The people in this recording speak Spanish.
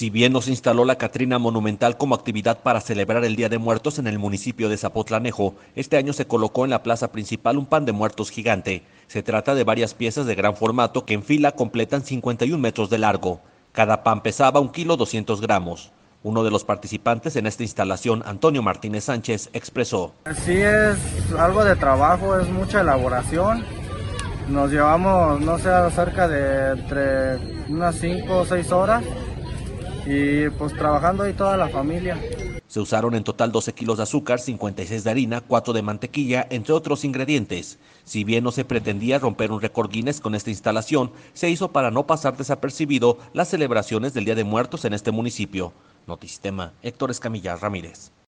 Si bien no se instaló la Catrina Monumental como actividad para celebrar el Día de Muertos en el municipio de Zapotlanejo, este año se colocó en la plaza principal un pan de muertos gigante. Se trata de varias piezas de gran formato que en fila completan 51 metros de largo. Cada pan pesaba 1,2 kg. Uno de los participantes en esta instalación, Antonio Martínez Sánchez, expresó: Sí, es algo de trabajo, es mucha elaboración. Nos llevamos, no sé, cerca de entre unas 5 o 6 horas y pues trabajando ahí toda la familia. Se usaron en total 12 kilos de azúcar, 56 de harina, 4 de mantequilla, entre otros ingredientes. Si bien no se pretendía romper un récord Guinness con esta instalación, se hizo para no pasar desapercibido las celebraciones del Día de Muertos en este municipio. Notisistema, Héctor Escamilla Ramírez.